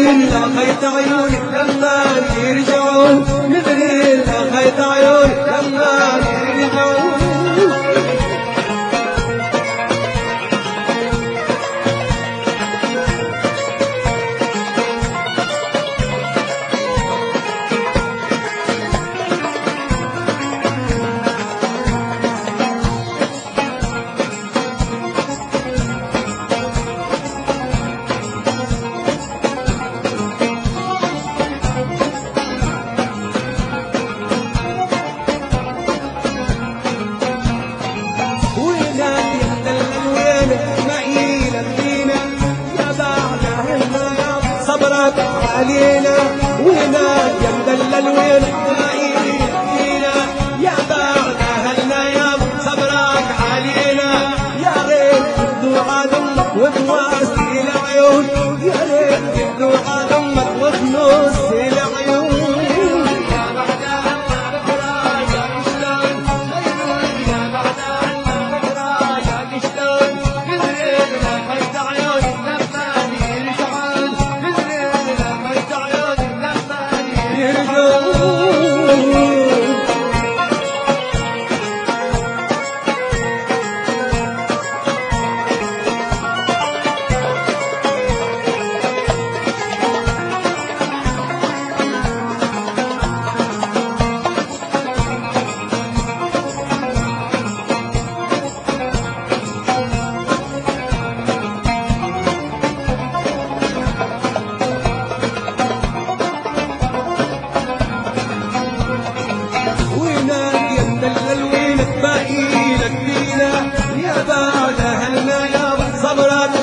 مدري لقيت عيوني لما يرجعون، مدري لقيت عيوني لما يرجعون. علينا وهناك يا مدلل وين فينا، يا بعد اهلنا يا صبرك علينا. يا ريت تدوع دمك وتواسي العيون، يا ريت تدوع دمك وتنوسي العيون. يا بعد اهلنا برايك شلون يا بعد اهلنا برايك شلون، قدرت لقيت عيوني لما يرجعون، يا بعد اهلنا يا صبرك